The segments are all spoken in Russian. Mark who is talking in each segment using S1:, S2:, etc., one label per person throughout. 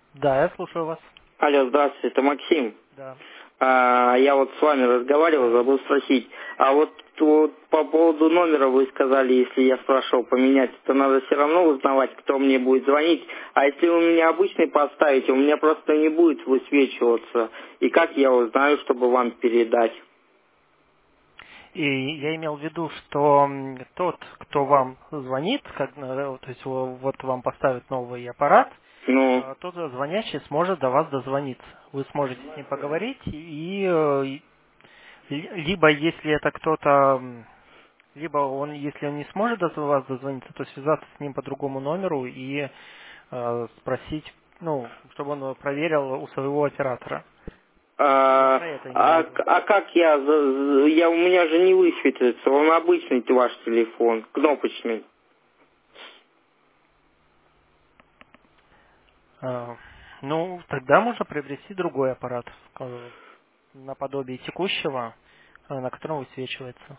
S1: Да, я слушаю вас.
S2: Алло, здравствуйте, это Максим.
S1: Да.
S2: Я вот с вами разговаривал,
S1: Да.
S2: забыл спросить. А вот по поводу номера вы сказали, если я спрашивал поменять, то надо все равно узнавать, кто мне будет звонить. А если вы меня обычный поставите, у меня просто не будет высвечиваться. И как я узнаю, чтобы вам передать?
S1: И я имел в виду, что тот, кто вам звонит, то есть вот вам поставят новый аппарат,
S2: Ну,
S1: тот звонящий сможет до вас дозвониться. Вы сможете с ним поговорить, либо если это кто-то, либо он, если он не сможет до вас дозвониться, то связаться с ним по другому номеру и спросить, чтобы он проверил у своего оператора. Я
S2: а,
S1: про это имел в
S2: а,
S1: виду.
S2: а как у меня же не высветится, он обычный ваш телефон, кнопочный.
S1: Тогда можно приобрести другой аппарат, наподобие текущего, на котором высвечивается.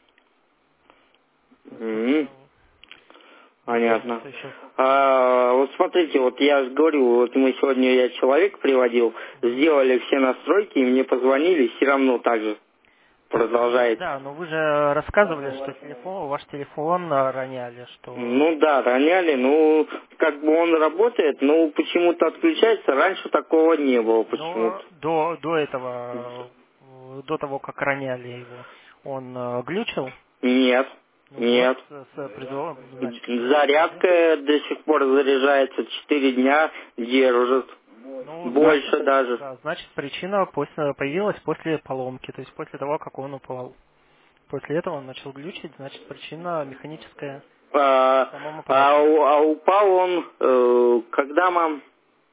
S2: М.
S1: Не знаю,
S2: Понятно.
S1: что еще.
S2: Вот смотрите, вот я же говорю, вот я человек приводил,
S1: Мгм.
S2: сделали все настройки, и мне позвонили, все равно так же
S1: Так,
S2: продолжает.
S1: да, но вы же рассказывали, что ваш телефон роняли, что
S2: Ну да, роняли, ну, как бы он работает, но почему-то отключается, раньше такого не было почему-то.
S1: до этого, до того, как роняли его, он глючил.
S2: Нет,
S1: Ну вот,
S2: нет.
S1: значит, проблема.
S2: Зарядка до сих пор заряжается 4 дня, держит.
S1: Ну, значит,
S2: Больше даже.
S1: да, значит, причина появилась после поломки, то есть после того, как он упал. После этого он начал глючить, значит, причина механическая в самом аппарате.
S2: Упал он, когда, мам?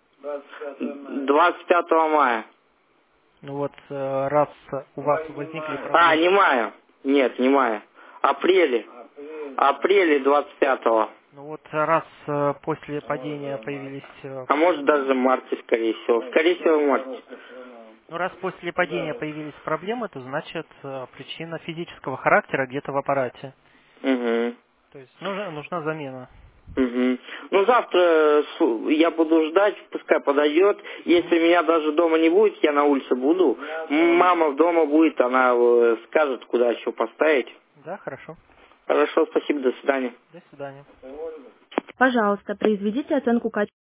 S2: 25 мая.
S1: Ну вот, раз у вас возникли проблемы,
S2: Не мая. Нет, не мая. Апреле. Апреле 25-го.
S1: ну вот раз после падения появились,
S2: А может даже в марте, скорее всего. Скорее всего, в марте.
S1: ну раз после падения появились проблемы, то значит причина физического характера где-то в аппарате.
S2: Угу.
S1: То есть нужна замена.
S2: Угу. Ну, завтра я буду ждать, пускай подойдет.
S1: Мгм.
S2: Если меня даже дома не будет, я на улице буду. Мама дома будет, она скажет, куда еще поставить.
S1: Да, хорошо.
S2: Хорошо, спасибо, до свидания.
S1: До свидания.
S3: Пожалуйста, произведите оценку качества.